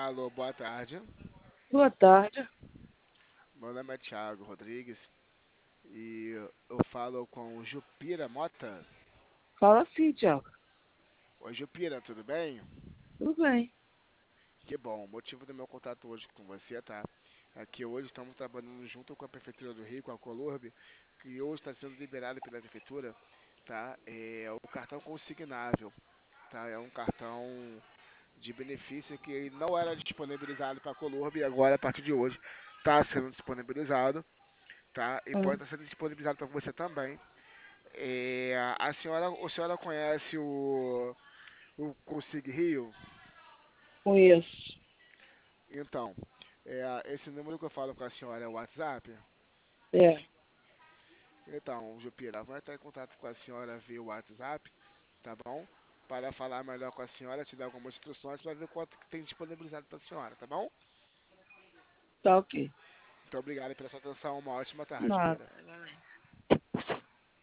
Alô, boa tarde. Boa tarde. Meu nome é Thiago Rodrigues e eu falo com o Jupira Mota. Fala sim, Tiago. Oi, Jupira, tudo bem? Tudo bem. Que bom. O motivo do meu contato hoje com você, tá? É que hoje estamos trabalhando junto com a Prefeitura do Rio, com a Colurb, que hoje está sendo liberado pela Prefeitura, tá? É o cartão consignável, tá? É um cartão de benefício que ele não era disponibilizado para a Colurb e agora, a partir de hoje, está sendo disponibilizado, tá? E pode Ah, estar sendo disponibilizado para você também. A senhora conhece o Consig Rio? conheço. Então, esse número que eu falo com a senhora é o WhatsApp? É, Então, Jupira, vai entrar em contato com a senhora via WhatsApp, tá bom? Para falar melhor com a senhora, te dar algumas instruções para ver quanto que tem disponibilizado para a senhora, tá bom? tá ok. Muito obrigado pela sua atenção, uma ótima tarde, Nada. Jupira. Vai.